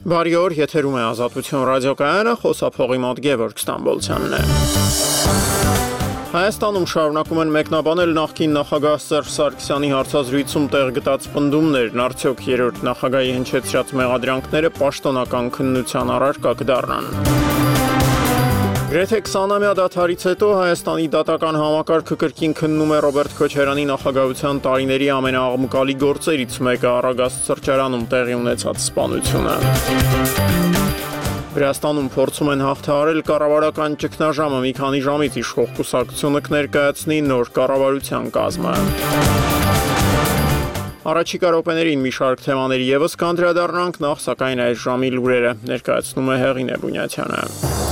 Բարի օր, եթերում է Ազատություն ռադիոկայանը, խոսափողի մոտ Գևորգ Ստամբոլցյանն է։ Հայաստանում շարունակում են մեկնաբանել նախկին նախագահ Սերժ Սարգսյանի հարցազրույցում տեղ գտած պնդումներն, արդյոք երրորդ նախագահի հնչեցրած մեղադրանքները պաշտոնական քննության առարկա կդառնան։ Գրեթե 20-ամյա դադարից հետո Հայաստանի դատական համակարգը կրկին քննում է Ռոբերտ Քոչարյանի նախագահության տարիների ամենաաղմկալի գործերից մեկը Արագաստ սրճարանում տեղի ունեցած սպանությունը։ Վրաստանում փորձում են հաղթահարել կառավարական ճգնաժամը, մի քանի ժամից իշխող կուսակցությունը կներկայացնի նոր կառավարության կազմը։ Առաջիկա րոպեներին մի շարք թեմաների ևս կանդրադառնանք, նախ սակայն այս ժամի լուրերը ներկայացնում է Հեղինե Բունյաթյանը։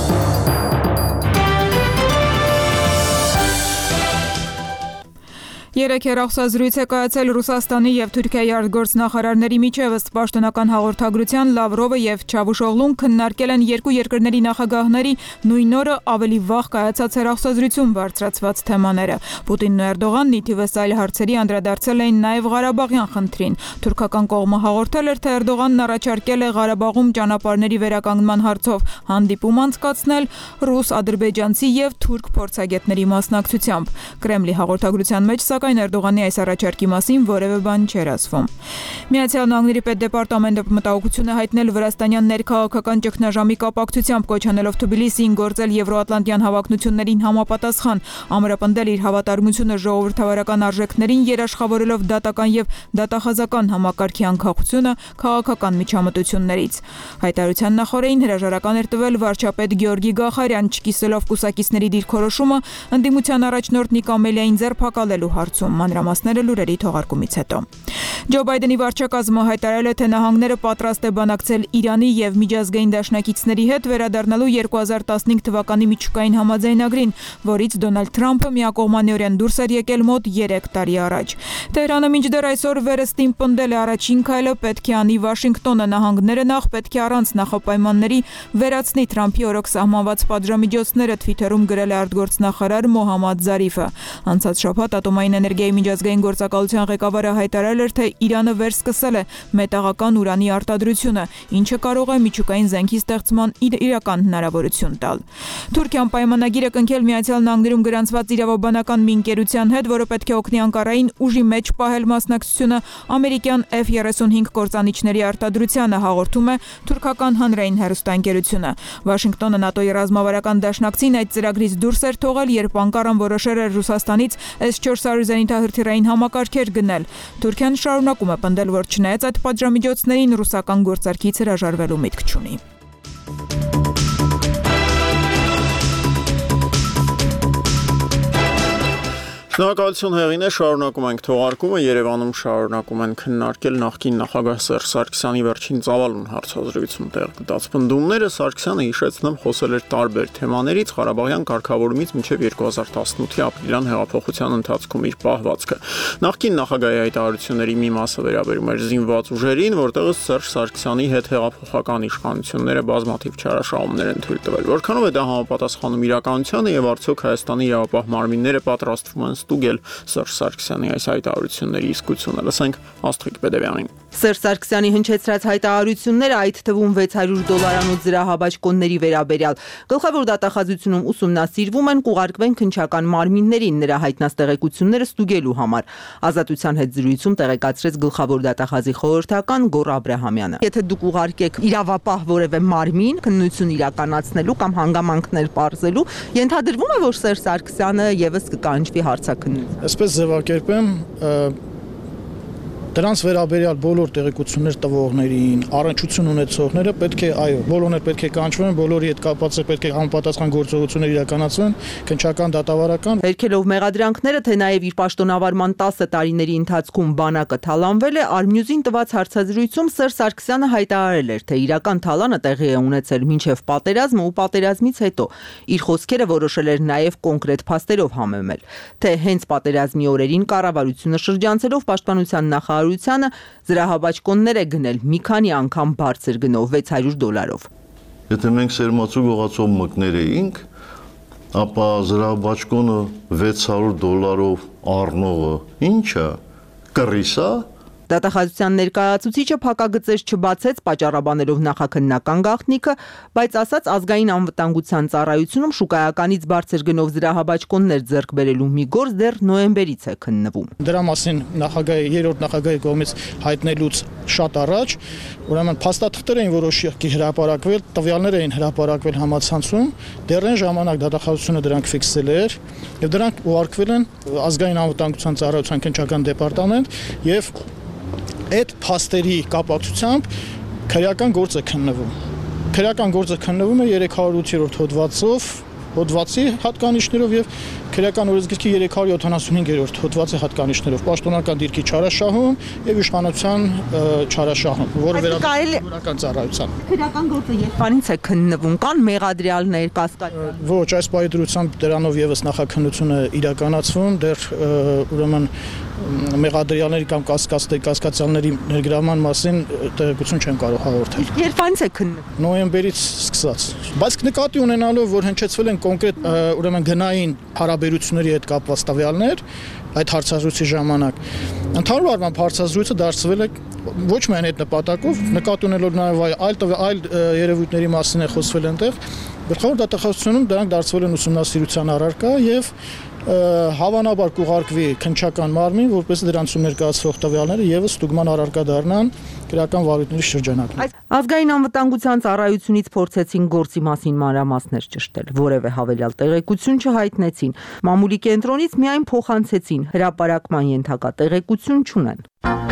Երեկ հեռախոսազրույց է կայացել Ռուսաստանի և Թուրքիայի արտգործնախարարների միջև, ըստ պաշտոնական հաղորդագրության Լավրովը և Չավուշօղլուն քննարկել են երկու երկրների նախագահների նույն օրը ավելի վաղ կայացած հեռախոսազրույցում բարձրացված թեմաները։ Պուտինն ու Էրդողանն ի թիվս այլ հարցերի անդրադարձել էին նաև Ղարաբաղյան խնդրին։ Թուրքական կողմը հաղորդել էր, թե Էրդողանն առաջարկել է Ղարաբաղում ճանապարհների վերականգնման հարցով հանդիպում անցկացնել ռուս, ադրբեջանցի և թուրք փորձագետների մասնակցությամբ։ Կրեմլի հաղորդագրության մեջ սակայն Էրդողանի այս առաջարկի մասին որևէ բան չէր ասվում։ Միացյալ Նահանգների պետդեպարտամենտը մտահոգություն է հայտնել վրաստանյան ներքաղաքական ճգնաժամի կապակցությամբ, կոչ անելով Թբիլիսիին գործել եվրոատլանտյան հավակնություններին համապատասխան, ամրապնդել իր հավատարմությունը ժողովրդավարական արժեքներին, երաշխավորելով դատական և դատախազական համակարգի անկախությունը քաղաքական միջամտություններից։ Հայտարարության նախօրեին հրաժարական էր տվել վարչապետ Գեորգի Գախարյան, չկիսելով կուսակիցների դիրքորոշումը ընդդիմության առաջնորդ Նիկա Ամելիային ձերբակալելու հարցում, մանրամասները լուրերի թողարկումից հետո։ Ջո Բայդենի վարչակազմը հայտարարել է, թե նահանգները պատրաստ է բանակցել Իրանի և միջազգային դաշնակիցների հետ վերադառնալու 2015 թվականի միջուկային համաձայնագրին, որից Դոնալդ Թրամփը միակողմանիորեն դուրս էր եկել մոտ 3 տարի առաջ։ Թեհրանը մինչդեռ այսօր վերստին պնդել է առաջին քայլը պետք է անի Վաշինգտոնը, նահանգները նախ պետք է առանց նախապայմանների վերացնի Թրամփի օրոք սահմանված պատժամիջոցները, Թվիթերում գրել է արտգործնախարար Մոհամմադ Զարիֆը։ Անցած շաբաթ Ատոմային էներգիայի միջազգային գործակալության ղեկավարը հայտարարել էր, թե Իրանը վերսկսել է մետաղական ուրանի արտադրությունը, ինչը կարող է միջուկային զենքի ստեղծման իրական հնարավորություն տալ։ Թուրքիան պայմանագիր է կնքել Միացյալ Նահանգներում գրանցված իրավաբանական մի ընկերության հետ, որը պետք է օգնի Անկարային ուժի մեջ պահել մասնակցությունը ամերիկյան F-35 կործանիչների արտադրությանը, հաղորդում է թուրքական հանրային հեռուստաընկերությունը։ Վաշինգտոնը ՆԱՏՕ-ի ռազմավարական դաշնակցին այդ ծրագրից դուրս էր թողել, երբ Անկարան որոշել էր Ռուսաստանից S-400 զենիթահրթիռային համակարգեր գնել։ Թուրքիան շարունակում է պնդել, որ չնայած այդ պատժամիջոցներին ռուսական գործարքից հրաժարվելու միտք չունի։ Շնորհակալություն Հեղինե, շարունակում ենք թողարկումը, Երևանում շարունակում են քննարկել նախկին նախագահ Սերժ Սարգսյանի վերջին ծավալուն հարցազրույցում տեղ գտած պնդումները։ Սարգսյանը, հիշեցնեմ, խոսել էր տարբեր թեմաներից, Ղարաբաղյան կարգավորումից մինչև 2018-ի ապրիլյան հեղափոխության ընթացքում իր պահվածքը։ Նախկին նախագահի հայտարարությունների մի մասը վերաբերում էր զինված ուժերին, որտեղ Սերժ Սարգսյանի հետ հեղափոխական իշխանությունները բազմաթիվ չարաշահումներ են թույլ տվել։ Որքանով է դա համապատասխանում իրականությանը եւ արդյոք Հայաստանի իրավապահ մարմինները պատրաստվում են ստուգել Սերժ Սարգսյանի այս հայտարարությունների իսկությունը։ Լսենք Աստղիկ Պետևյանին։ Սերժ Սարգսյանի հնչեցրած հայտարարությունները, այդ թվում $600 զրահաբաճկոնների վերաբերյալ, գլխավոր դատախազությունում ուսումնասիրվում են, կուղարկվեն քննչական մարմիններին նրա հայտնած տեղեկությունները ստուգելու համար։ Ազատության հետ զրույցում տեղեկացրեց գլխավոր դատախազի խորհրդական Գոռ Աբրահամյանը։ Եթե դուք ուղարկեք իրավապահ որևէ մարմին քննություն իրականացնելու կամ հանգամանքներ պարզելու, ենթադրվում է, որ Սերժ Սարգսյանը եւս կկանչվի հարցաքննության։ Այսպես ձևակերպեմ, դրանց վերաբերյալ բոլոր տեղեկություններ տվողներին, առնչություն ունեցողները պետք է, այո, բոլորներ պետք է կանչվեն, բոլորի հետ կապված պետք է համապատասխան գործողություններ իրականացվեն, քննչական, դատավարական։ Հերքելով մեղադրանքները, թե նաև իր պաշտոնավարման 10 տարիների ընթացքում բանակը թալանվել է, Արմյուզին տված հարցազրույցում Սերժ Սարգսյանը հայտարարել էր, թե իրական թալանը տեղի է ունեցել մինչև պատերազմը ու պատերազմից հետո։ Իր խոսքերը որոշել էր նաև կոնկրետ փաստերով համեմել, թե հենց պատերազմի օրերին կառավարությունը շրջանցելով պաշտպանության նախարարությանը զրահաբաճկոններ է գնել մի քանի անգամ բարձր գնով $600։ Եթե մենք սերմացու գողացող մկներ էինք, ապա զրահաբաճկոնը $600 առնողը ի՞նչ է, կռիս է։ Դատախազության ներկայացուցիչը փակագծեր չբացեց պատճառաբանելով նախաքննական գաղտնիքը, բայց ասաց ազգային անվտանգության ծառայությունում շուկայականից բարձր գնով զրահաբաճկոններ ձեռք բերելու մի գործ դեռ նոյեմբերից է քննվում։ Դրա մասին երրորդ նախագահի կողմից հայտնելուց շատ առաջ, ուրեմն փաստաթղթեր էին որոշակի հրապարակվել, տվյալներ էին հրապարակվել համացանցում, դեռ այն ժամանակ դատախազությունը դրանք ֆիքսել էր եւ դրանք ուղարկվել են ազգային անվտանգության ծառայության քննչական դեպարտամենտ եւ այդ փաստերի կապակցությամբ քրեական գործ է քննվում։ Քրեական գործը քննվում է 308-րդ հոդվածի հատկանիշներով եւ քրեական օրենսգրքի 375-րդ հոդվածի հատկանիշներով պաշտոնական դիրքի չարաշահում եւ իշխանության չարաշահում, որը վերաբերում է ծառայության։ Քրեական գործը երբանից է քննվում, կան մեղադրյալներ, կասկածներ։ Ոչ, այս պայդրությամբ դրանով եւս նախաքննությունը իրականացվում, դեռ ուրեմն մեղադրյալների կամ կասկածյալների ներգրավման մասին տեղեկություն չեմ կարող հաղորդել։ Երբանից է քննվում։ Նոյեմբերից սկսած։ Բայց նկատի ունենալով, որ հնչեցվել են կոնկրետ ուրեմն գնային հարաբերությունների հետ կապված տվյալներ, այդ հարցազրույցի ժամանակ ընդհանուր առմամբ հարցազրույցը դարձվել է ոչ միայն այդ նպատակով, նկատի ունելով նաև այլ երևույթների մասին է խոսվել այնտեղ, գլխավոր դատախազությունում դրանք դարձվել են ուսումնասիրության առարկա եւ հավանաբար կուղարկվի քննչական մարմին, որպես դրանցում ներկայացվող տվյալները եւս ստուգման առարկա դառնան քրեական վարույթների շրջանակում։ Ազգային անվտանգության ծառայությունից փորձեցին գործի մասին մանրամասներ ճշտել, որևէ հավելյալ տեղեկություն չհայտնեցին։ Մամուլի կենտրոնից միայն փոխանցեցին, հրապարակման ենթակա տեղեկություն չունեն։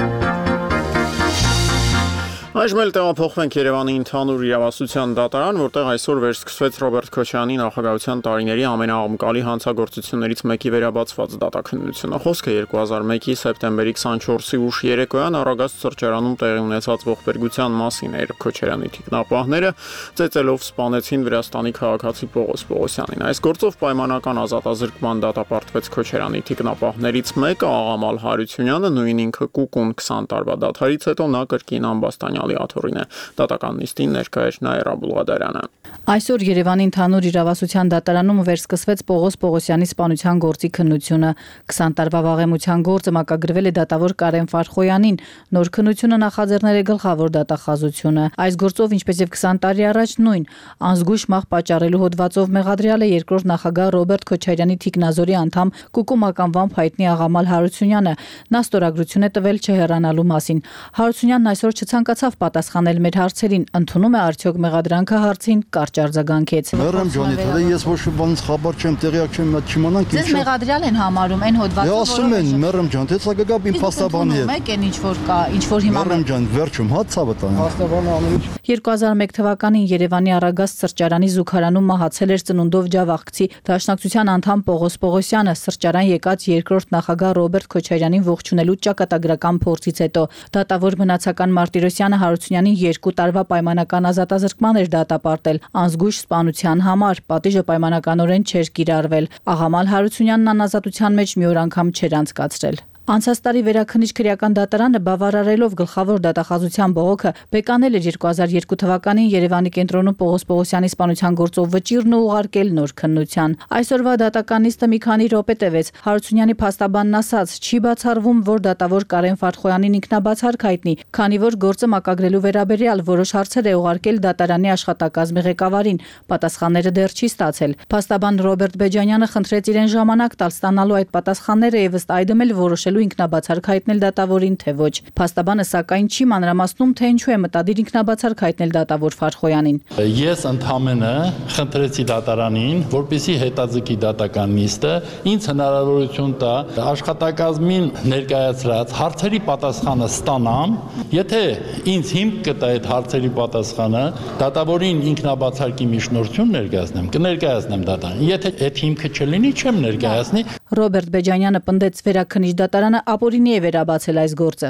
Այժմ էլ տեղափոխվենք Երևանի ընդհանուր իրավասության դատարան, որտեղ այսօր վերսկսվեց Ռոբերտ Քոչարյանի նախագահության տարիների ամենաաղմկալի հանցագործություններից մեկի վերաբացված դատաքննությունը։ Խոսքը 2001-ի սեպտեմբերի 24-ի ուշ երեկոյան Արագած սրճարանում տեղի ունեցած ողբերգության մասին էր։ Քոչարյանի թիկնապահները ծեծելով սպանեցին Վրաստանի քաղաքացի Պողոս Պողոսյանին։ Այս գործով պայմանական ազատազրկման դատապարտվեց Քոչարյանի թիկնապահներից մեկը, Աղամալ Հարությունյանը, նույն ինքը կուկուն 20 տարվա դադարից հետո նա կրկին ամբաստանյալի աթոռին է։ Դատական նիստին ներկա էր Նաիրա Բուլղադարյանը։ Այսօր Երևանի ընդհանուր իրավասության դատարանում վերսկսվեց Պողոս Պողոսյանի սպանության գործի քննությունը։ 20 տարվա վաղեմության գործը մակագրվել է դատավոր Կարեն Ֆարխոյանին։ Նոր քննությունը նախաձեռնել է գլխավոր դատախազությունը։ Այս գործով, ինչպես եւ 20 տարի առաջ նույն անզգույշ մահ պատճառելու հոդվածով մեղադրյալ է երկրորդ նախագահ Ռոբերտ Քոչարյանի թիկնազորի անդամ Կուկում ականվամբ հայտնի Աղամալ Հարությունյանը։ Նա ստորագրություն է տվել չհեռանալու մասին։ Հարությունյանն այսօր չցանկացավ պատասխանել մեր հարցերին, ընդունում է արդյոք մեղադրանքը հարցին, կարճ արձագանքեց։ Մերեմ ջանի, թե ես ոչ մի բանից խաբար չեմ, տեղյակ չեմ, մատ չիմանանք ինչ։ Ձեզ մեղադրյալ են համարում այն հոդվածը, որը ասում են մերեմ ջան, թե սա գա իմ փաստաբանի հետ։ Մեկ են ինչ որ կա, ինչ որ հիմա մերեմ ջան, վերջում հա ցավը տան։ Փաստաբանը ամենից 2001 թվականին Երևանի Արագած սրճարանի զուգարանում մահացել էր ծնունդով ջավախցի Դաշնակցության անդամ Պողոս Պողոսյանը սրճարան եկած երկրորդ նախագահ Ռոբերտ Քոչարյանին ողջունելու ճակատագրական փորձից հետո դատավոր մնացական Մարտիրոսյանը Հարությունյանին 2 տարվա պայմանական ազատազրկման էր դատապարտել անզգույշ սպանության համար։ Պատիժը պայմանականորեն չէր կիրառվել։ Աղամալ Հարությունյանն անազատության մեջ մի օր անգամ չէր անցկացրել։ Անցած տարի վերաքննիչ քրեական դատարանը բավարարելով գլխավոր դատախազության բողոքը բեկանել էր 2002 թվականին Երևանի կենտրոնում Պողոս Պողոսյանի սպանության գործով վճիրն ու ուղարկել նոր քննության։ Այսօրվա դատական նիստը մի քանի րոպե տևեց։ Հարությունյանի փաստաբանն ասաց, չի բացառվում, որ դատավոր Կարեն Ֆարխոյանին ինքնաբացարկ հայտնի, քանի որ գործը մակագրելու վերաբերյալ որոշ հարցեր է ուղարկել դատարանի աշխատակազմի ղեկավարին։ Պատասխանները դեռ չի ստացել։ Փաստաբան Ռոբերտ Բեջանյանը խնդրեց իրեն ժամանակ տալ ստանալու այդ պատասխանները եւ ըստ այդմ էլ որոշելու ինքնաբացարկ հայտնել դատավորին թե ոչ։ Փաստաբանը սակայն չի մանրամասնում, թե ինչու է մտադիր ինքնաբացարկ հայտնել դատավոր Ֆարխոյանին։ Ես ընդհանրապես խնդրեցի դատարանին, որպեսզի հետաձգի դատական նիստը, ինձ հնարավորություն տա աշխատակազմին ներկայացրած հարցերի պատասխանը ստանամ, եթե ինձ հիմք կտա այդ հարցերի պատասխանը, դատավորին ինքնաբացարկի միջնորդություն ներկայացնեմ, կներկայացնեմ դատարանին։ Եթե այդ հիմքը չլինի, չեմ ներկայացնի։ Ռոբերտ Բեջանյանը պնդեց վերաքննիչ դատարանը ապօրինի է վերաբացել այս գործը։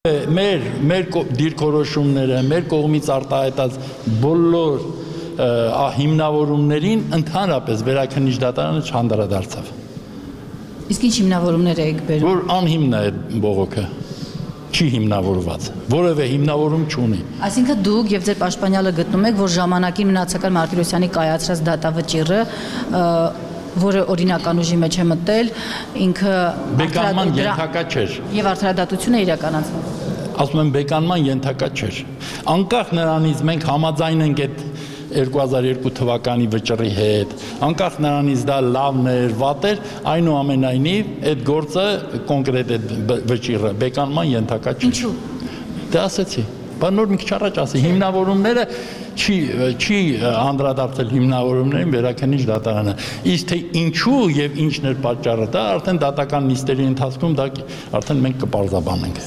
Մեր դիրքորոշումները, մեր կողմից արտահայտած բոլոր հիմնավորումներին ընդհանրապես վերաքննիչ դատարանը չանդրադարձավ։ Իսկ ինչ հիմնավորումներ եք բերում։ Որ անհիմն է այդ բողոքը։ Չի հիմնավորված, որևէ հիմնավորում չունի։ Այսինքն դուք եւ ձեր պաշտպանյալը գտնում եք, որ ժամանակին մնացական Մարտիրոսյանի կայացրած դատավճիռը, որը օրինական ուժի մեջ է մտել, ինքը բեկանման ենթակա չէր։ Եվ արդարադատություն է իրականացնում։ ասում եմ բեկանման ենթակա չէր։ Անկախ նրանից մենք համաձայն ենք այդ 2002 թվականի վճռի հետ, անկախ նրանից դա լավն էր, վատ էր, այնուամենայնիվ այդ գործը կոնկրետ այդ վճիռը բեկանման ենթակա չէր։ Ինչու՞։ Դա ասեցի։ Բանոր մի քիչ առաջ ասի, հիմնավորումները չի անդրադարձել հիմնավորումներին Վերաքննիչ դատարանը։ Իսկ թե ինչու եւ ինչն էր պատճառը, դա արդեն դատական նիստերի ընթացքում դա արդեն մենք կպարզաբանենք։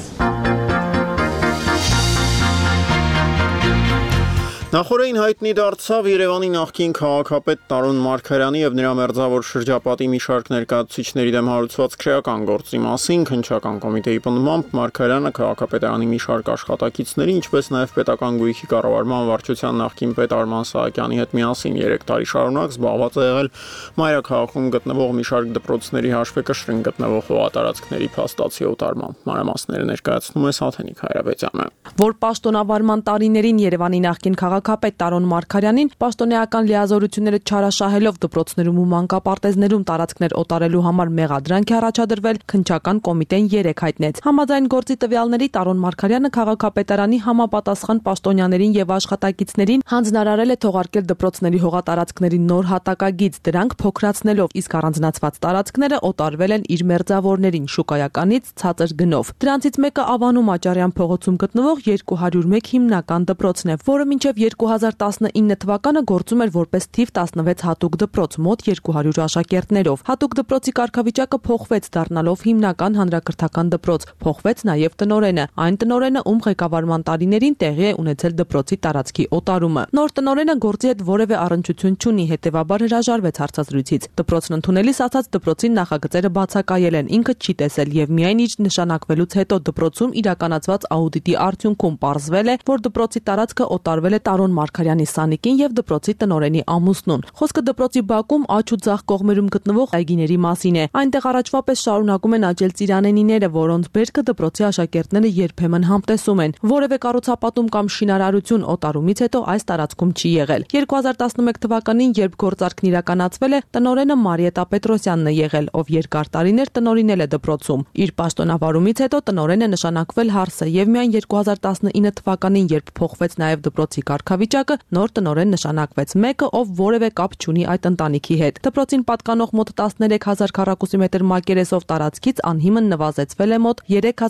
Նախորդին հայտնի դարձավ Երևանի նախկին քաղաքապետ Տարոն Մարգարյանի եւ նրա մերձավոր շրջապատի մի շարք ներկայացուցիչների դեմ հարուցված քրեական գործի մասին քննչական կոմիտեի պնդմամբ Մարգարյանը քաղաքապետարանի մի շարք աշխատակիցների, ինչպես նաեւ պետական գույքի կառավարման վարչության նախկին պետ Արման Սահակյանի հետ միասին 3 տարի շարունակ զբաղված է եղել մայրաքաղաքում գտնվող մի շարք դպրոցների հաշվեկշռին գտնվող հողատարածքների փաստացի օտարման։ Մանրամասները ներկայացնում է Սաթենիկ Հայրապետյանը։ Որ պաշտոնավարման տարիներին Երևանի նախկին քաղաքապետ Տարոն Մարգարյանին պաշտոնեական լիազորությունները չարաշահելով դպրոցներում ու մանկապարտեզներում տարածքներ օտարելու համար մեղադրանք է առաջադրվել, քննչական կոմիտեն 3 հայտնեց։ Համաձայն գործի տվյալների Տարոն Մարգարյանը քաղաքապետարանի համապատասխան պաշտոնյաներին եւ աշխատակիցներին հանձնարարել է թողարկել դպրոցների հողատարածքների նոր հատակագիծ, դրանք փոքրացնելով, իսկ առանձնացված տարածքները օտարվել են իր մերձավորներին շուկայականից ցածր գնով։ Դրանցից մեկը Ավանում Աճարյան փողոցում գտնվող 201 հիմնական դպրոցն է, որը մինչև 2019 թվականը գործում էր որպես թիվ 16 հատուկ դպրոց մոտ 200 աշակերտներով։ Հատուկ դպրոցի կարգավիճակը փոխվեց, դառնալով հիմնական հանրակրթական դպրոց։ Փոխվեց նաև տնօրենը, այն տնօրենը, ում ղեկավարման տարիներին տեղի է ունեցել դպրոցի տարածքի օտարումը։ Նոր տնօրենը գործի հետ որևէ առնչություն չունի, հետևաբար հրաժարվեց հարցազրույցից։ Դպրոցն ընդունելիս ասաց դպրոցի նախագծերը բացակայել են, ինքը չի տեսել եւ միայն իր նշանակվելուց հետո դպրոցում իրականացված աուդիտի արդյունքում պարզվել է, որ դպրոցի տարածքը օտարվել է Տարոն Մարգարյանի սանիկին եւ դպրոցի տնօրենի ամուսնուն։ Խոսքը դպրոցի բակում աջ ու ձախ կողմերում գտնվող այգիների մասին է։ Այնտեղ առաջվա պես շարունակում են աճել ծիրանենիները, որոնց բերքը դպրոցի աշակերտները երբեմն համտեսում են։ Որևէ կառուցապատում կամ շինարարություն օտարումից հետո այս տարածքում չի եղել։ 2011 թվականին, երբ գործարքն իրականացվել է, տնօրենը Մարիետա Պետրոսյանն է եղել, ով երկար տարիներ տնօրինել է դպրոցում։ Իր պաշտոնավարումից հետո տնօրեն է նշանակվել Հարսը եւ միայն 2019 թվականին, երբ փոխվեց նաեւ դպրոցի կարգավիճակը, նոր տնօրեն նշանակվեց մեկը, ով որևէ կապ չունի այդ ընտանիքի հետ։ Դպրոցին պատկանող մոտ 13000 քառակուսի մետր մակերեսով տարածքից անհիմն նվազեցվել է մոտ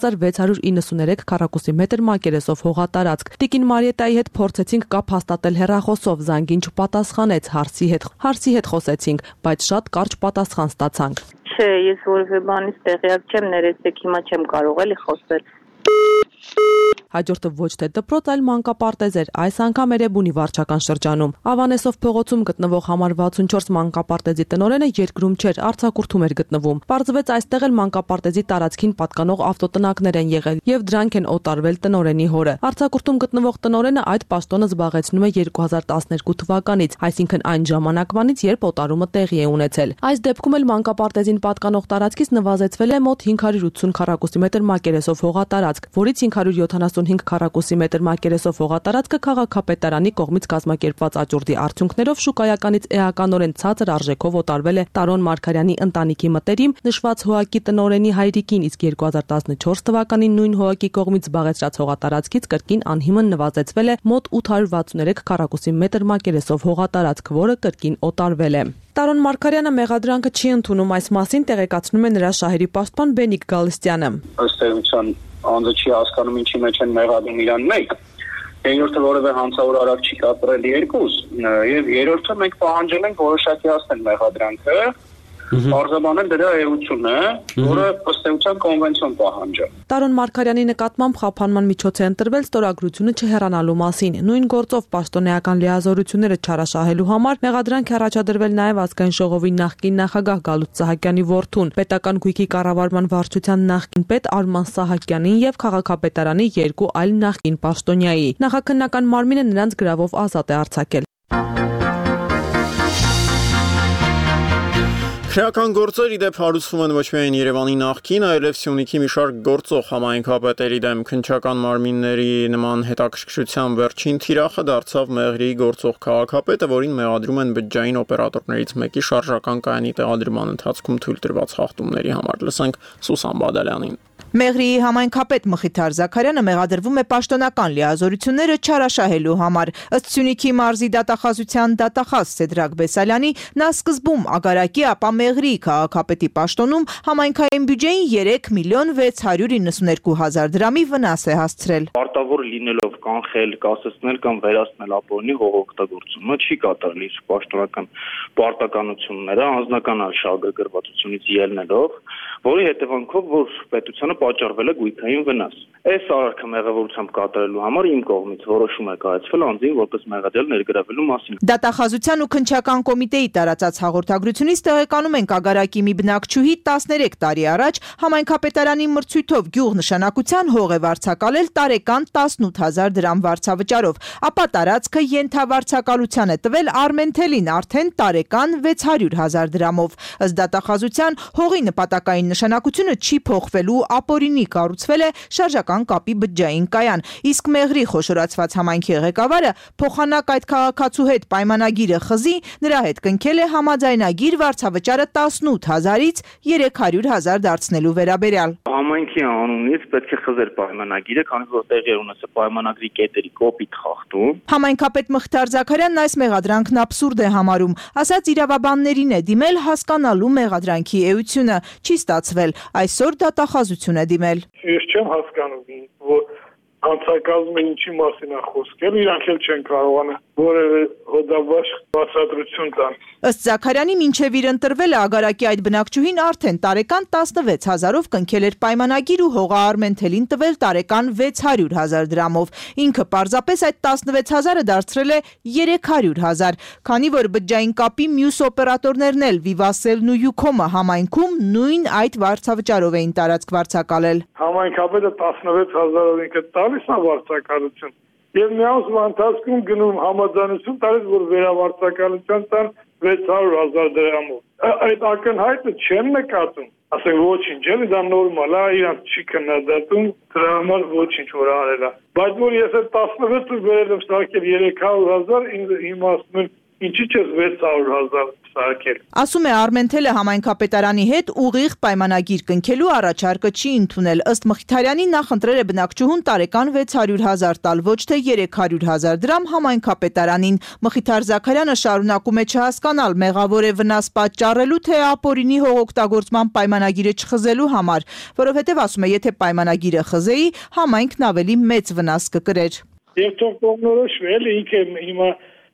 3693 քառակուսի մետր մակերեսով հողատարածք։ Տիկին Մարիետայի հետ փորձեցինք կապ հաստատել հեռախոսով, զանգին չպատասխանեց, Հարսի հետ խոսեցինք, բայց շատ կարճ պատասխան ստացանք։ Չէ, ես որևէ բանից տեղյակ չեմ, ներեցեք, հիմա չեմ կարող էլի խոսել։ Հաջորդը ոչ թե դպրոց, այլ մանկապարտեզ էր, այս անգամ Էրեբունի վարչական շրջանում։ Ավանեսով փողոցում գտնվող համար 64 մանկապարտեզի տնօրենը երկրում չէր, արձակուրդում էր գտնվում։ Պարզվեց այստեղ էլ մանկապարտեզի տարածքին պատկանող ավտոտնակներ են եղել եւ դրանք են օտարվել տնօրենի հորը։ Արձակուրդում գտնվող տնօրենը այդ պաշտոնը զբաղեցնում է 2012 թվականից, այսինքն այն ժամանակվանից, երբ օտարումը տեղի է ունեցել։ Այս դեպքում էլ մանկապարտեզին պատկանող տարածքից նվազեցվել է մոտ 580 քառակուսի մետր մակերեսով հողատարածք, որից 575 քառակուսի մետր մակերեսով հողատարածքը քաղաքապետարանի կողմից կազմակերպված աճուրդի արդյունքներով շուկայականից էականորեն ցածր արժեքով օտարվել է Տարոն Մարգարյանի ընտանիքի մտերիմ նշված հողակի տնօրենի հայրիկին, իսկ 2014 թվականին նույն հողակի կողմից զբաղեցրած հողատարածքից կրկին անհիմն նվազեցվել է մոտ 863 քառակուսի մետր մակերեսով հողատարածք, որը կրկին օտարվել է։ Տարոն Մարգարյանը մեղադրանքը չի ընդունում, այս մասին տեղեկացնում է նրա շահերի պաշտպան Բենիկ Գալստյանը։ Ըստ էության անձը չի հասկանում ինչի մեջ են մեղադրում իրան մեկ, երկրորդը որևէ հանցավոր արարք չի կատարել երկուս, եւ երրորդը մենք պահանջել ենք որոշակի հասնել մեղադրանքը, պարզաբանել դրա էությունը, որը ըստ էության կոնվենցիոն պահանջ է։ Տարոն Մարգարյանի նկատմամբ խափանման միջոց է ընտրվել ստորագրությունը չհեռանալու մասին։ Նույն գործով պաշտոնեական լիազորությունները չարաշահելու համար մեղադրանք է առաջադրվել նաև ազգային ժողովի նախկին նախագահ Գալուստ Սահակյանի որդուն, պետական գույքի կառավարման վարչության նախկին պետ Արման Սահակյանին եւ քաղաքապետարանի 2 այլ նախկին պաշտոնյայի։ Նախաքննական մարմինը նրանց գրավով ազատ է արձակել։ Քրեական գործեր իդեպ հարուցվում են ոչ միայն Երևանի նախկին, այլև Սյունիքի մի շարք գործող համայնքապետերի դեմ։ Քննչական մարմինների նման հետաքրքրության վերջին թիրախը դարձավ Մեղրիի գործող քաղաքապետը, որին մեղադրում են բջջային օպերատորներից մեկի շարժական կայանի տեղադրման ընթացքում թույլ տրված խախտումների համար։ Լսենք Սուսան Բադալյանին։ Մեղրիի համայնքապետ Մխիթար Զաքարյանը մեղադրվում է պաշտոնական լիազորությունները չարաշահելու համար։ Ըստ Սյունիքի մարզի դատախազության դատախազ Սեդրակ Բեսալյանի, նա սկզբում Ագարակի, ապա Մեղրիի քաղաքապետի պաշտոնում համայնքային բյուջեին 3 միլիոն 692 հազար դրամի վնաս է հասցրել։ Պարտավոր լինելով կանխել, կասեցնել կամ վերացնել ապօրինի հողօգտագործումը չի կատարել իր պաշտոնական պարտականությունները անձնական շահագրգռվածությունից ելնելով, որի հետևանքով որ պետությանը պատճառվել է գույքային վնաս։ Այս արարքը մեղավորությամբ կատարելու համար իմ կողմից որոշում է կայացվել անձին որպես մեղադրյալ ներգրավելու մասին։ Դատախազության ու քննչական կոմիտեի տարածած հաղորդագրությունից տեղեկանում ենք Ագարակի մի բնակչուհի 13 տարի առաջ համայնքապետարանի մրցույթով գյուղ նշանակության հող է վարձակալել տարեկան 18000 դրամ վարձավճարով, ապա տարածքը ենթավարձակալության է տվել Արմենթելին արդեն տարեկան 600,000 դրամով։ Ըստ դատախազության հողի նպատակային նշանակությունը չի փոխվելու, ապօրինի կառուցվել է շարժական կապի բջջային կայան, իսկ Մեղրի խոշորացված համայնքի ղեկավարը փոխանակ այդ քաղաքացու հետ պայմանագիրը խզի, նրա հետ կնքել է համաձայնագիր վարձավճարը 18,000-ից 300,000 դարձնելու վերաբերյալ։ Համայնքի անունից պետք է խզեր պայմանագիրը, քանի որ տեղի ունեցել պայմանագրի կետերի կոպիտ խախտում։ Համայնքապետ Մխիթար Զաքարյանն այս մեղադրանքն աբսուրդ է համարում, ասաց իրավաբաններին է դիմել հասկանալու մեղադրանքի էությունը, չի ստացվել, այսօր դատախազություն է դիմել։ Ես չեմ հասկանում, որ հանցակազմը ինչի մասին է խոսքել, իրանք էլ չեն կարողանում որևէ հոդաբաշխ բացատրություն տան։ Ըստ Զաքարյանի, մինչև իր ընտրվել է Ագարակի այդ բնակչուհին արդեն տարեկան 16,000-ով կնքել էր պայմանագիր ու հողը Արմենթելին տվել տարեկան 600,000 դրամով։ Ինքը պարզապես այդ 16,000-ը դարձրել է 300,000, քանի որ բջջային կապի մյուս օպերատորներն էլ Վիվասելն ու Յուքոմը համայնքում նույն այդ վարձավճարով էին տարածք վարձակալել։ Համայնքապետը 16,000-ով ինքը տալիս է վարձակալություն։ Եվ մի ամսվա ընթացքում գնում համաձայնություն տալիս, որ վերավարձակալության տան 600,000 դրամով։ Այդ ակնհայտը չեն նկատում, ասենք ոչինչ, էլի դա նորմալ է, իրանք չի քննադատում, դրա համար ոչինչ որ արել է։ Բայց որ ես այդ 16-ը վերել եմ սարքել 300,000, ինձ իմացնում են ինչի՞ չես 600,000 սարքել։ Ասում է Արմենթելը համայնքապետարանի հետ ուղիղ պայմանագիր կնքելու առաջարկը չի ընդունել։ Ըստ Մխիթարյանի նա խնդրել է բնակչուհուն տարեկան 600,000 տալ, ոչ թե 300,000 դրամ համայնքապետարանին։ Մխիթար Զաքարյանը շարունակում է չհասկանալ, մեղավոր է վնաս պատճառելու, թե ապօրինի հողօգտագործման պայմանագիրը չխզելու համար, որովհետև ասում է, եթե պայմանագիրը խզեի, համայնքն ավելի մեծ վնաս կկրեր։ Եվ թող կողմնորոշվի, էլի ինքը հիմա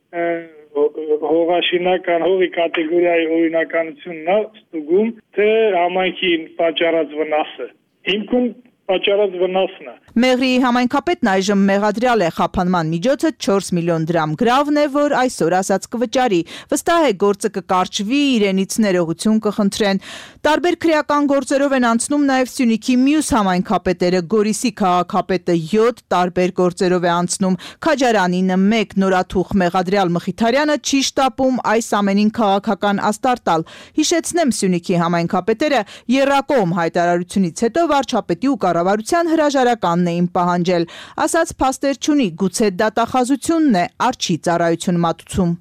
հողաշինական հողի կատեգորիայի օրինականությունն է ստուգում, թե համայնքին պատճառած վնասը։ Հիմքում պատճառած վնասն է։ Մեղրիի համայնքապետն այժմ մեղադրյալ է, խափանման միջոցը 4 միլիոն դրամ գրավն է, որ այսօր ասած կվճարի։ Վստահ է գործը կկարճվի, իրենից ներողություն կխնդրեն։ Տարբեր քրեական գործերով են անցնում նաև Սյունիքի մյուս համայնքապետերը, Գորիսի քաղաքապետը 7 տարբեր գործերով է անցնում։ Քաջարանինը 1 նորաթուխ մեղադրյալ Մխիթարյանը չի շտապում այս ամենին քաղաքական աստար տալ։ Հիշեցնեմ, Սյունիքի համայնքապետերը եռակողմ հայտարարությունից հետո վարչապետի ու կառավարության հրաժարականն էին պահանջել, ասաց փաստեր չունի, գուցե դատախազությունն է արջի ծառայություն մատուցում։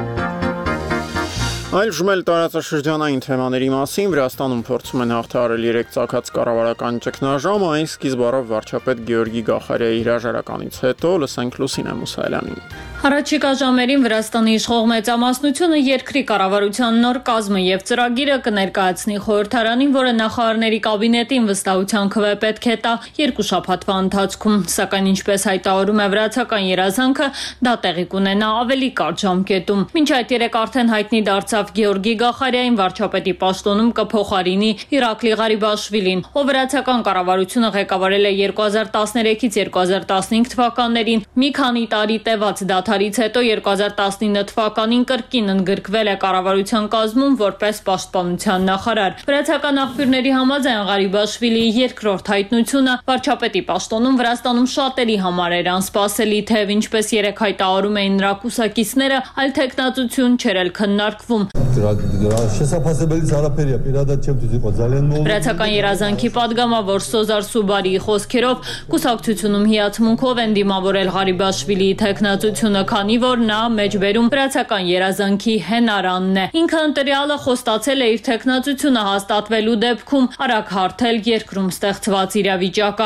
Այլժմ էլ տարածաշրջանային թեմաների մասին Վրաստանում փորձում են հաղթահարել 3 ցակած կառավարական ճգնաժամ, այն սկիզբ առավ վարչապետ Գեորգի Գախարյայի հրաժարականից հետո, լսենք Լուսինե Մուսայելյանին։ Առաջիկա ժամերին Վրաստանի իշխող մեծամասնությունը երկրի կառավարության նոր կազմը եւ ծրագիրը կներկայացնի խորհրդարանին, որը նախարարների կաբինետին վստահության քվե պետք է տա 2 շաբաթվա ընթացքում, սակայն ինչպես հայտարարում է վրացական երազանքը, դա տեղի կունենա ավելի կարճ ժամկետում։ Մինչ այդ երեք արդեն հայտնի դարձավ Գեորգի Գախարյային վարչապետի պաշտոնում կփոխարինի Իրակլի Ղարիբաշվիլին, ով վրացական կառավարությունը ղեկավարել է 2013-ից 2015 թվականներին, մի քանի տարի տևած դադարից հետո 2019 թվականին կրկին ընդգրկվել է կառավարության կազմում որպես պաշտպանության նախարար։ Վրացական աղբյուրների համաձայն Ղարիբաշվիլիի երկրորդ հայտնությունը վարչապետի պաշտոնում Վրաստանում շատերի համար էր անսպասելի, թեև ինչպես երեք հայտարարում էին նրա կուսակիցները, այլ թեկնածություն չէր էլ քննարկվում։ Վրացական երազանքի պատգամավոր Սոզար Սուբարիի խոսքերով կուսակցությունում հիացմունքով են դիմավորել Ղարիբաշվիլիի թեկնածությունը, քանի որ նա մեջբերում վրացական երազանքի հենարանն է։ Ինքը ընտրյալը խոստացել է իր թեկնածությունը հաստատվելու դեպքում արագ հարթել երկրում ստեղծված իրավիճակը։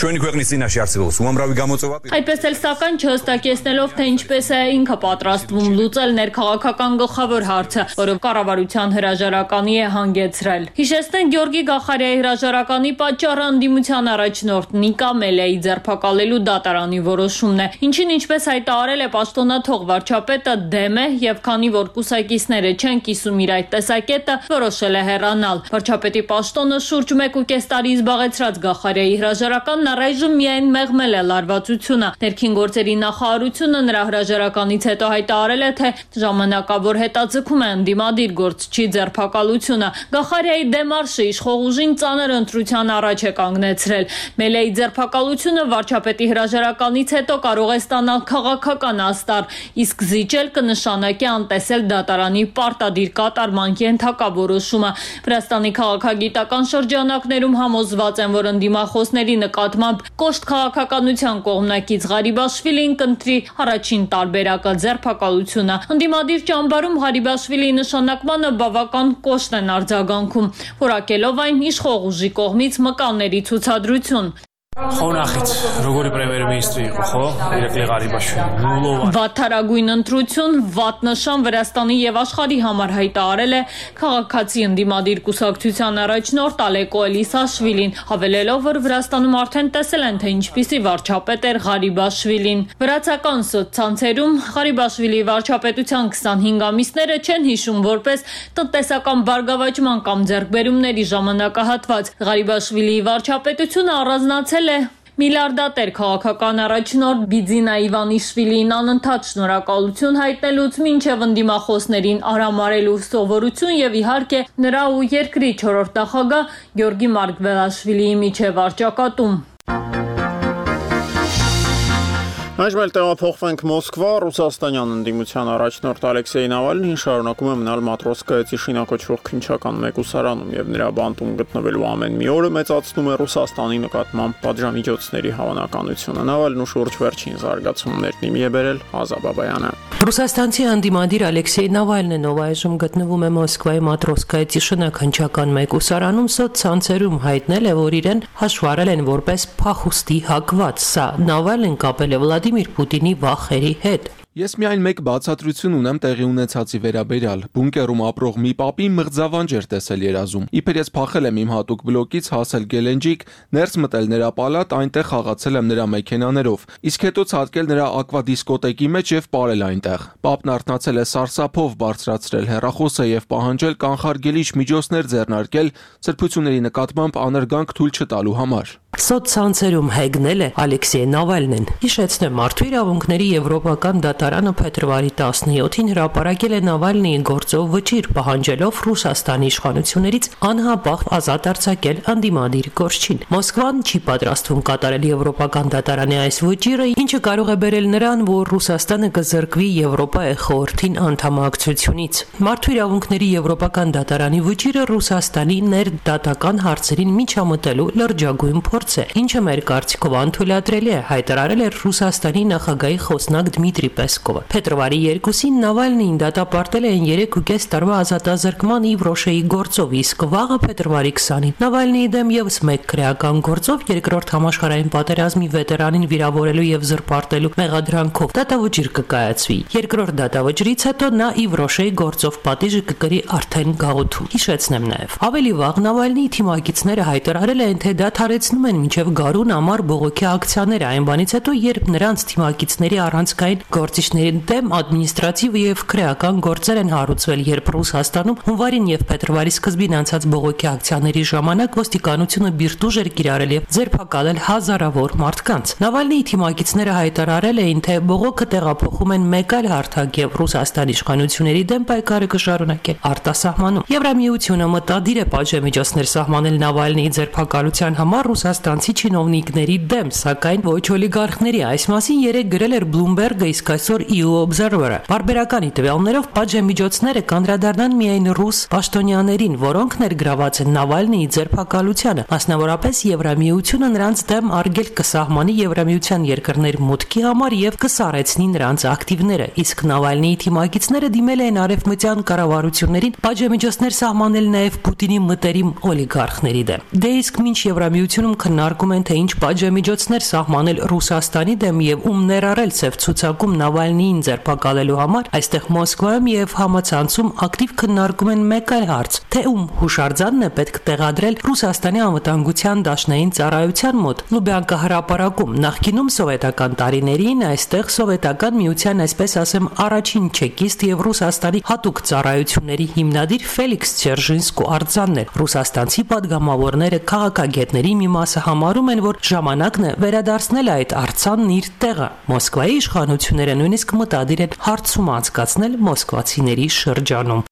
Այդպես էլ սակայն չհստակեցնելով, թե ինչպես է ինքը պատրաստվում լուծել ներքաղաքական գլխավոր հարցը, որը կառավարության հրաժարականի է հանգեցրել։ Հիշեցնենք Գյորգի Գախարյայի հրաժարականի պատճառը ընդդիմության առաջնորդ Նիկա Մելեի ձերբակալելու դատարանի որոշումն է, ինչին ինչպես հայտարարել է պաշտոնաթող վարչապետը դեմ է եւ քանի որ կուսակիցները չեն կիսում իր այդ տեսակետը, որոշել է հեռանալ։ Վարչապետի պաշտոնը շուրջ 1.5 տարի զբաղեցրած Գախարյայի հրաժարականն առայժմ միայն մեղմել է լարվածությունը։ Ներքին գործերի նախարարությունը նրա հրաժարականից հետո հայտարարել է, թե ժամանակավոր հետաձգում է ընդդիմադիր գործչի ձերբակալությունը։ Գախարյայի դեմարշը իշխող ուժին ծանր ընտրության առաջ է կանգնեցրել։ Մելեի ձերբակալությունը վարչապետի հրաժարականից հետո կարող է ստանալ քաղաքական աստար, իսկ զիջել կնշանակի անտեսել դատարանի պարտադիր կատարման ենթակա որոշումը։ Վրաստանի քաղաքագիտական շրջանակներում համոզված են, որ ընդդիմախոսների նկատմամբ կոշտ քաղաքականության կողմնակից Ղարիբաշվիլին կընտրի առաջին տարբերակը ձերբակալությունը։ Ընդդիմադիր ճամբարում Ղարիբաշվիլիի նշանակմանը բավական կոշտ են արձագանքում, որակելով այն իշխող ուժի կողմից մկանների ցուցադրություն։ Խոնախից, როგორი პრემიერ-მინისტრი იყო, ხო? Իրակլի Ղարիբաշվիլին, նուլովան։ Վատթարագույն ընտրություն, վատ նշան Վրաստանի եւ աշխարհի համար հայտարարել է քաղաքացի ընդդիմադիր կուսակցության առաջնորդ Ալեկո Էլիսաշվիլին, հավելելով, որ Վրաստանում արդեն տեսել են, թե ինչպիսի վարչապետ էր Ղարիբաշվիլին։ Վրացական սոցցանցերում Ղարիբաշվիլիի վարչապետության 25 ամիսները չեն հիշում որպես տնտեսական բարգավաճման կամ ձեռքբերումների ժամանակահատված։ Ղարիբաշվիլիի վարչապետությունը առանձնացել միլիարդատեր քաղաքական առաջնորդ Բիձինա Իվանիշվիլիին անընդհատ շնորհակալություն հայտնելուց մինչև ընդդիմախոսներին արամարելու սովորություն եւ իհարկե նրա ու երկրի 4-րդ նախագահ Գյորգի Մարգվելաշվիլիի միջև արճակատում։ Այժմ էլ տեղափոխվենք Մոսկվա, Ռուսաստանյան ընդդիմության առաջնորդ Ալեքսեյ Նավալնին շարունակում է մնալ Մատրոսկայեցի շինակոչվող քննչական մեկուսարանում եւ նրա բանտում գտնվելու ամեն մի օրը մեծացնում է Ռուսաստանի նկատմամբ պատժամիջոցների հավանականությունը։ Նավալնու շուրջ վերջին զարգացումներն իմի է բերել Ազա Բաբայանը։ Ռուսաստանցի անդիմադիր Ալեքսեյ Նավալնին, ով այժմ գտնվում է Մոսկվայի Մատրոսկայեցի շնաքննչական մեկուսարանում, սոցցանցերում հայտնել է, որ իրեն հաշվառել են որպես փախուստի հակված։ Սա Նավալնին կապել է Վլադիմիր Պուտինի վախերի հետ։ Ես միայն մեկ բացատրություն ունեմ տեղի ունեցածի վերաբերյալ։ Բունկերում ապրող մի պապի մղձավանջ էր տեսել երազում։ Իբր ես փախել եմ իմ հատուկ բլոկից, հասել Գելենջիկ, ներս մտել նրա պալատ, այնտեղ խաղացել եմ նրա մեքենաներով, իսկ հետո ցատկել նրա ակվադիսկոտեկի մեջ եւ ապարել այնտեղ։ Պապն արթնացել է սարսափով բարձրացրել հեռախոսը եւ պահանջել կանխարգելիչ միջոցներ ձեռնարկել սրբությունների նկատմամբ աներգանք թույլ չտալու համար։ Սոցցանցերում հեգնել է Ալեքսեյ Նավալնին։ Հիշեցնեմ, Մարդու իրավունքների եվրոպական դատարանը փետրվարի 17-ին հրապարակել է Նավալնիի գործով վճիռ, պահանջելով Ռուսաստանի իշխանություններից անհապաղ ազատ արձակել անդիմադիր գործչին։ Մոսկվան չի պատրաստվում կատարել եվրոպական դատարանի այս վճիռը, ինչը կարող է բերել նրան, որ Ռուսաստանը կզրկվի Եվրոպայի խորհրդին անդամակցությունից։ Մարդու իրավունքների եվրոպական դատարանի վճիռը Ռուսաստանի ներդատական հարցերին միջամտելու լրջագույն փորձ է, ինչը մեր կարծիքով անթույլատրելի է, հայտարարել է Ռուսաստանի նախագահի խոսնակ Դմիտրի Պեսկովը։ Փետրվարի 2-ին Նավալնին դատապարտել են 3.5 տարվա ազատազրկման Իվ Ռոշեի գործով, իսկ վաղը փետրվարի 20-ին Նավալնիի դեմ եւս մեկ քրեական գործով երկրորդ համաշխարհային պատերազմի վետերանին վիրավորելու եւ զրպարտելու մեղադրանքով դատավճիռ կկայացվի։ Երկրորդ դատավճռից հետո նա Իվ Ռոշեի գործով պատիժը կկրի արդեն գաղութում։ Հիշեցնեմ նաեւ, ավելի վաղ Նավալնիի թիմակիցները հայտարարել են, թե դադարեցնում են մինչև գարուն ամառ բողոքի ակցիաները, այն բանից հետո, երբ նրանց թիմակիցների առանցքային գործիչների դեմ ադմինիստրատիվ եւ քրեական գործեր են հարուցվել, երբ Ռուսաստանում հունվարին եւ փետրվարի սկզբին անցած բողոքի ակցիաների ժամանակ ոստիկանությունը բիրտուժ էր կիրառել եւ ձերբակալել հազարավոր մարդկանց։ Նավալնիի թիմակիցները հայտարարել էին, թե բողոքը տեղափոխում են մեկ այլ հարթակ եւ Ռուսաստանի իշխանությունների դեմ պայքարը կշարունակեն արտասահմանում։ Եվրամիությունը մտադիր է պատժամիջոցներ սահմանել Նավալնիի ձերբակալության համար, ռուսաստանցի չինովնիկների դեմ, սակայն ոչ օլիգարխների։ Այս մասին երեկ գրել էր Bloomberg-ը, իսկ այսօր EU Observer-ը։ Բարբերականի տվյալներով պատժամիջոցները կանդրադառնան միայն ռուս պաշտոնյաներին, որոնք ներգրաված են Նավալնիի ձերբակալությանը, մասնավորապես Եվրամիությունը նրանց դեմ արգելք կսահմանի Եվրամիության երկրներ մուտքի համար եւ կսառեցնի նրանց ակտիվները, իսկ Նավալնիի թիմակիցները դիմել են արևմտյան կառավարություններին պատժամիջոցներ սահմանել նաեւ Պուտինի մտերիմ օլիգարխների դեմ։ Դե իսկ մինչ Եվրամիությունում քննարկում են, թե ինչ պատժամիջոցներ սահմանել Ռուսաստանի դեմ եւ ում ներառել ծև ցուցակում Նավալնիին ձերբակալելու համար, այստեղ Մոսկվայում եւ համացանցում ակտիվ քննարկում են մեկ այլ հարց, թե ում հուշարձանն է պետք տեղադրել Ռուսաստանի անվտանգության դաշնային ծառայության մոտ։ Լուբյանկա հրապարակում նախկինում սովետական տարիներին այստեղ սովետական միության, այսպես ասեմ, առաջին չեկիստ եւ Ռուսաստանի հատուկ ծառայությունների հիմնադիր Ֆելիքս Ցերջինսկու արձանն է։ Ռուսաստանցի падգամավորները քաղաքագետների մի մասը համարում են, որ ժամանակն է վերադարձնել այդ արձանն իր տեղը։ Մոսկվայի իշխանությունները նույնիսկ մտադիր են հարցում անցկացնել մոսկվացիների շրջանում։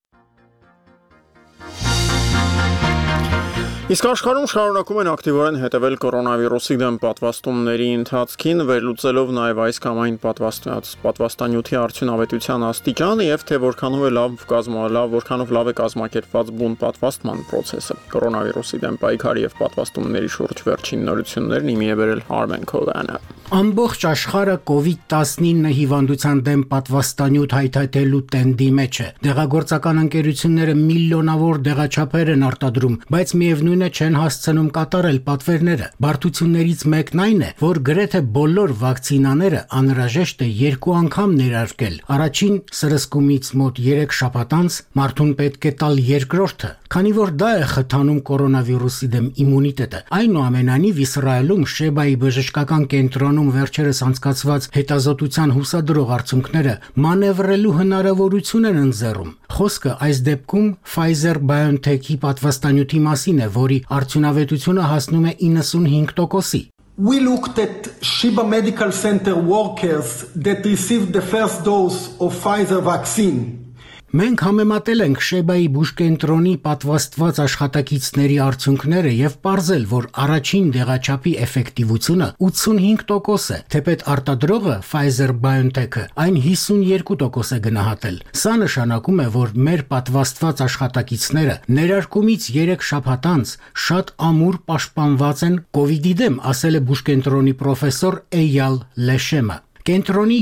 Իսկ աշխարհում շարունակում են ակտիվորեն հետևել կորոնավիրուսի դեմ պատվաստումների ընթացքին, վերլուծելով նաև այս կամ այն պատվաստանյութի արդյունավետության աստիճանը եւ թե որքանով լավ է կազմակերպված բուն պատվաստման process-ը։ Կորոնավիրուսի դեմ պայքարի եւ պատվաստումների շուրջ վերջին նորություններն իմի է բերել Արմեն Քոլյանը։ Ամբողջ աշխարհը COVID-19 հիվանդության դեմ պատվաստանյութ հայթայթելու տենդի մեջ է։ Դեղագործական ընկերությունները միլիոնավոր դեղաչափեր են արտադրում, բայց միևնույն է չեն հասցնում կատարել պատվերները։ Բարդություններից մեկն այն է, որ գրեթե բոլոր վակցինաները անհրաժեշտ է 2 անգամ ներարկել։ Առաջին սրսկումից մոտ 3 շաբաթ անց մարդուն պետք է տալ երկրորդը, քանի որ դա է խթանում կորոնավիրուսի դեմ իմունիտետը։ Այնուամենայնիվ Իսրայելում Շեբայի բժշկական կենտրոնում վերջերս անցկացված հետազոտության հուսադրող արդյունքները մանևրելու հնարավորություն են ընձեռում։ Խոսքը այս դեպքում Pfizer-BioNTech-ի պատվաստանյութի մասին է, որի արդյունավետությունը հասնում է 95%-ի։ We looked at Sheba Medical Center workers that received the first dose of Pfizer vaccine. Մենք համեմատել ենք Շեբայի բուժկենտրոնի պատվաստված աշխատակիցների արդյունքները եւ պարզել, որ առաջին դեղաչափի էֆեկտիվությունը 85% է, թեպետ արտադրողը Pfizer-BioNTech-ը այն 52% է գնահատել։ Սա նշանակում է, որ մեր պատվաստված աշխատակիցները ներարկումից 3 շաբաթ անց շատ ամուր պաշտպանված են COVID-ի դեմ, ասել է բուժկենտրոնի պրոֆեսոր Էյալ Լեշեմը։ Կենտրոնի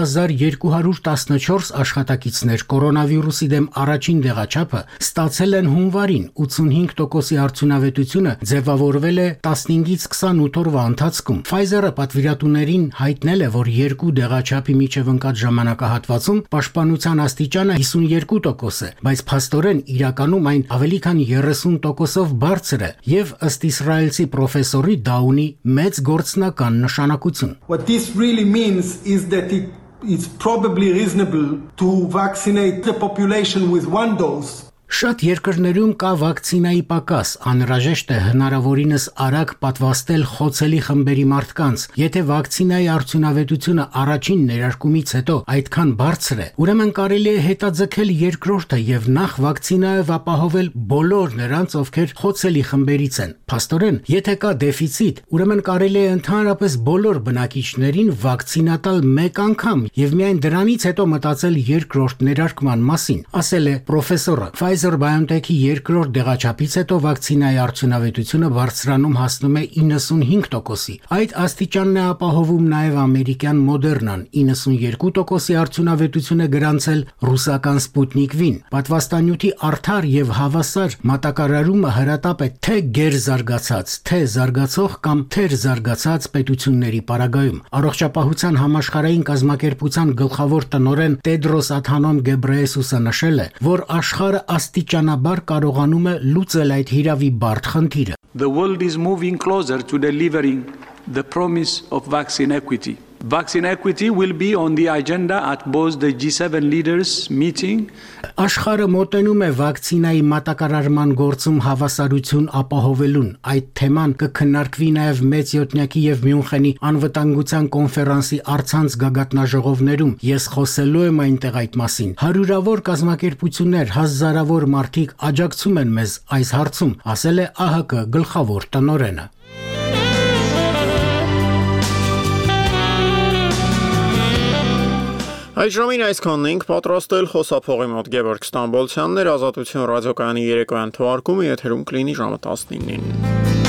7214 աշխատակիցներ կորոնավիրուսի դեմ առաջին դեղաչափը ստացել են հունվարին, 85%-ի արդյունավետությունը ձևավորվել է 15-ից 28 օրվա ընթացքում։ Pfizer-ը պատվիրատուներին հայտնել է, որ 2 դեղաչափի միջև ընկած ժամանակահատվածում պաշտպանության աստիճանը 52% է, բայց փաստորեն իրականում այն ավելի քան 30%-ով բարձր է եւ ըստ իսրայելցի պրոֆեսորի դա ունի մեծ գործնական նշանակություն։ What this really means is that it's probably reasonable to vaccinate the population with 1 dose. Շատ երկրներում կա վակցինայի պակաս, անհրաժեշտ է հնարավորինս արագ պատվաստել խոցելի խմբերի մարդկանց։ Եթե վակցինայի արդյունավետությունը առաջին ներարկումից հետո այդքան բարձր է, ուրեմն կարելի է հետաձգել երկրորդը եւ նախ վակցինայով ապահովել բոլոր նրանց, ովքեր խոցելի խմբերից են։ Փաստորեն, եթե կա դեֆիցիտ, ուրեմն կարելի է ընդհանրապես բոլոր բնակիչներին վակցինա տալ մեկ անգամ եւ միայն դրանից հետո մտածել երկրորդ ներարկման մասին, ասել է պրոֆեսորը։ Pfizer-BioNTech-ի երկրորդ դեղաչափից հետո վակցինայի արդյունավետությունը բարձրանում հասնում է 95%-ի։ Այդ աստիճանն է ապահովում նաև ամերիկյան Moderna-ն, 92%-ի արդյունավետություն է գրանցել ռուսական Sputnik V-ն։ Պատվաստանյութի արդար եւ հավասար մատակարարումը հրատապ է թե գերզարգացած, թե զարգացող կամ թերզարգացած պետությունների պարագայում։ Առողջապահության համաշխարհային կազմակերպության գլխավոր տնօրեն Տեդրոս Ադհանոմ Գեբրեյեսուսը նշել է, որ աշխարհը աստիճանաբար կարողանում է լուծել այդ հիրավի բարդ խնդիրը։ The world is moving closer to delivering the promise of vaccine equity. Vaccine equity will be on the agenda at both the G7 leaders meeting. Աշխարհը մոտենում է վակցինայի մատակարարման գործում հավասարություն ապահովելուն։ Այդ թեման կքննարկվի նաև մեծ յոթնյակի եւ Մյունխենի անվտանգության կոնֆերանսի առցանց գագաթնաժողովներում։ Ես խոսելու եմ այնտեղ այդ մասին։ Հարյուրավոր կազմակերպություններ, հազարավոր մարդիկ աջակցում են մեզ այս հարցում, ասել է ԱՀԿ գլխավոր տնօրենը։ Այս ժամին այսքանն ենք պատրաստել խոսափողի մոտ Գևորգ Ստամբոլցյանն էր, Ազատություն ռադիոկայանի երեկոյան թողարկումը եթերում կլինի ժամը 19-ին։